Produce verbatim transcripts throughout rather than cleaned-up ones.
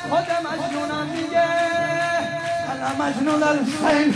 خود مجنونم دیگه انا مجنون الحسین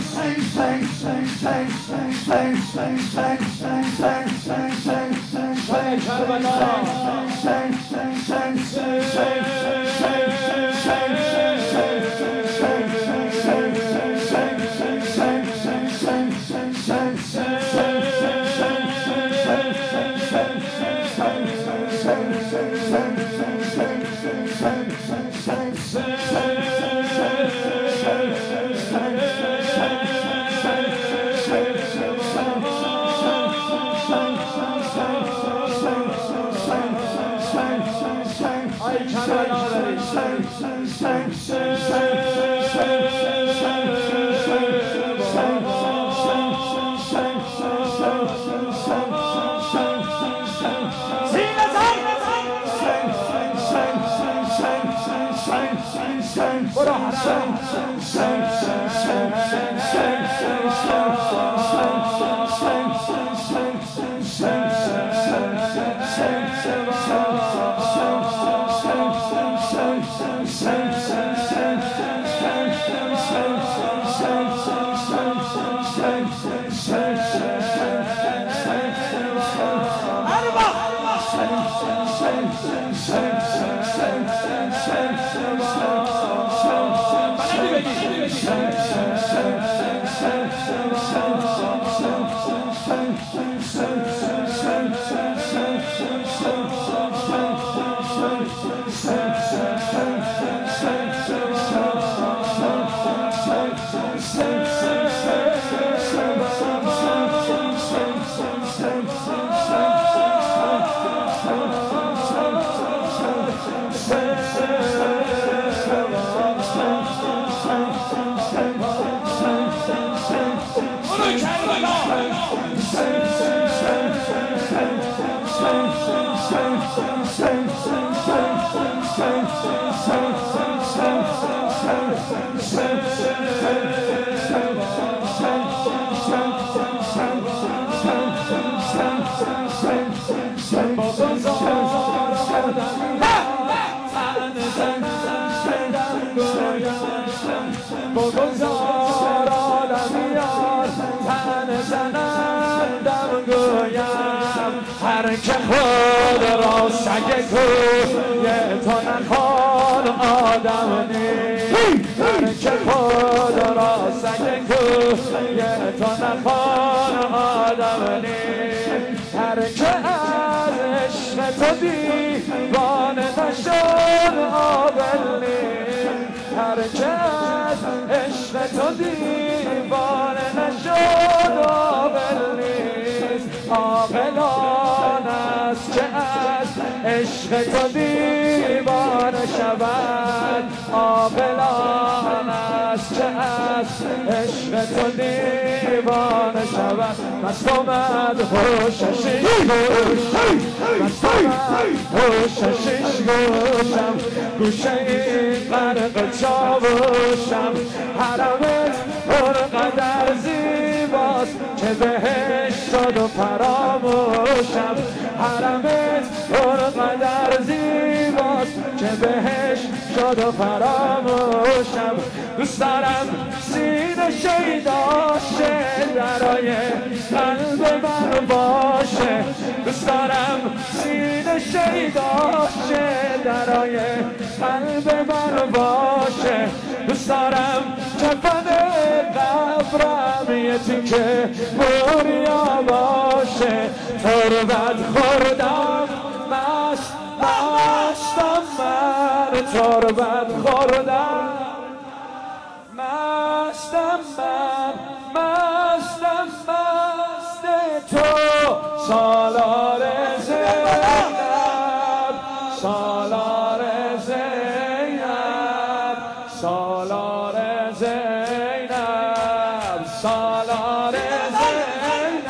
بگذار آدمیان تن زنندم گویم هر که خود را سگ گوی تو نکن آدم نیست هر که خود را سگ گوی تو نکن آدم نیست هر که از عشق تو دیوانه نشد عاقل نیست هر که از عشق تو دیوانه نشد عاقل نیست عاقل آن است که از عشق تو دیوانه شود عاقل آن است که از عشق تو دیوانه شود مست آمد هوش شش گوشم مست آمد هوش شش گوشم گوشه این غرق چاوشم حرمت پرقدر زیباست که بهش شد و فراموشم حرمت پرقدر زیباست که بهش شد و فراموشم دوست دارم سینه شیداشه درای قلب من باشه دوست دارم سینه شیداشه درای قلب من باشه دوست دارم کفن قبرم یه تیکه بوریا باشه تربت خوردم مست مستم من تربت خوردم مستم من مستم مست تو سالار زینب سالار زینب سالار زینب سالار زینب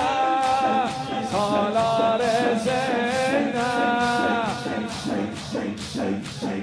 سالار زینب